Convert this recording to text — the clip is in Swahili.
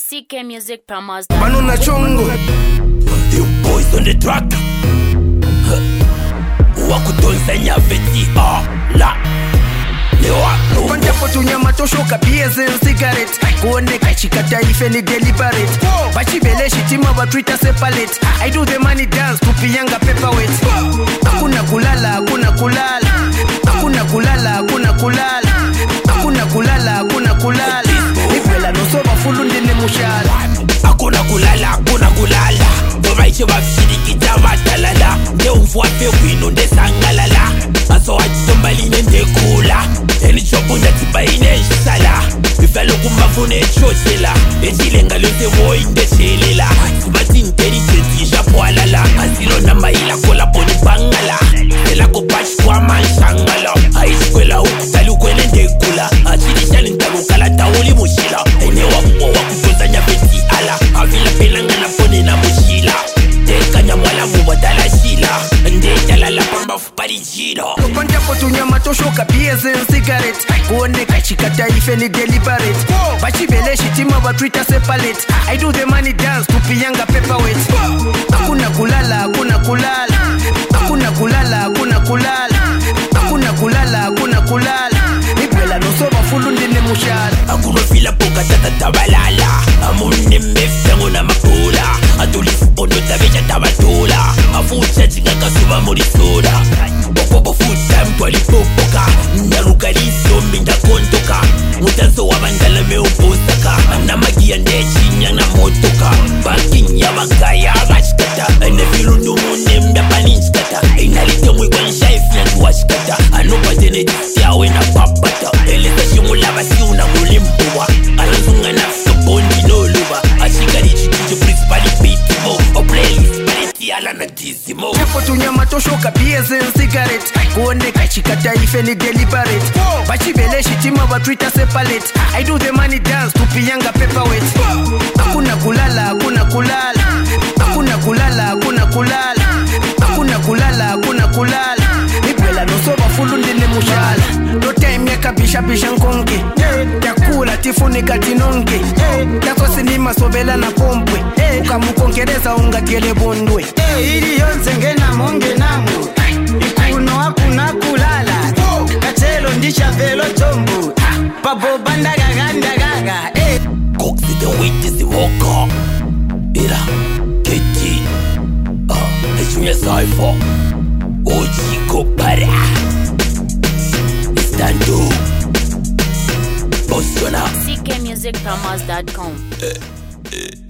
CKmusicPromos. Banana Chongo. The boys on the track. Wakutonza nyaveti la. Kwanja potu nyama toshoka BS and cigarette. Kuoneka chikata ife ni deliberate. Bachi bele shitima wa Twitter separate. I do the money dance tupiyanga paperweight. Hakuna kulala, hakuna kulala. Hakuna kulala, hakuna kulala. Hakuna kulala, hakuna kulala. Nipela nosoba fulu ndine mushala. Hakuna kulala, hakuna kulala. Bobaishe wafshirikita matalala. Nde umfuape wino nde sangalala. Aso wachisombali nende kula. Eni chopu ndatiba ine shala. Bifalo kumafune chochela. Echilenga lote wo inde chelela. Subati intelligence ishapo alala. Asilo namba ila kola poni bangala. Ela kopashi kwa manshangala. Aishikwela ukutali ukwene ndekula. Achilisha lintarukala tauli mushila. Ene wakuwa wakutoza nyabeti ala. Avila pelanga na pone na mushila. Teka nyamwala muwadala shila. Ndetala la pamba fupari jiro. Kwanja potu nyama toshoka BS and cigarette. Kuoneka chikata ife ni deliberate. Bachi bele shitima wa Twitter separate. I do the money dance tupiyanga paperweight. Hakuna kulala, hakuna kulala. Hakuna kulala, hakuna kulala. Hakuna kulala, hakuna kulala. Nipela nosoba fulu ndine mushala. Hakuna fila poka tata tabalala. Amune mefengo na makula. Adulifu pondo tabeja tabatula. Afucha chinga kasuba morisoda. Popo full time twali popoka. Ndaruka liso minda kontoka. Mutanso wabandala meupostaka. Namagia ndechinya na motoka. Bakinya magaya bashkata. Nefilu numune mda palinchkata. Inalite mwikwanisha ifya nduwashkata. Anopate nedisiawe na papata. Eleza shimula basi unamulimbuwa. Alanzunga na fitobondi no luba. Ashikari chikicho principali pitimo. O playlist paleti ala na dizimo. Potu nyama toshoka BS and cigarette. Kuoneka chikata ife ni deliberate. Bachi bele shitima wa Twitter separate. I do the money dance tupiyanga paperweight. Hakuna kulala, hakuna kulala. Hakuna kulala, hakuna kulala. Hakuna kulala, hakuna kulala. Nipela nosoba fulu ndine mushala. No time ya kabisha bisha nkonge. Yakula tifuni katinonge. Yako sinima sobela na pompwe. Ukamukongereza ungatiele bondwe. Ili yonse ngena monge namu. Ikuno hakuna kulala. Katelo ndisha velo tombu. Pabo banda gaganda gaga. Coxy the weight is the walker. Ira, Keti, Junior Cypher, Ojiko para. Stando, Bostona. CKmusicPromos.com.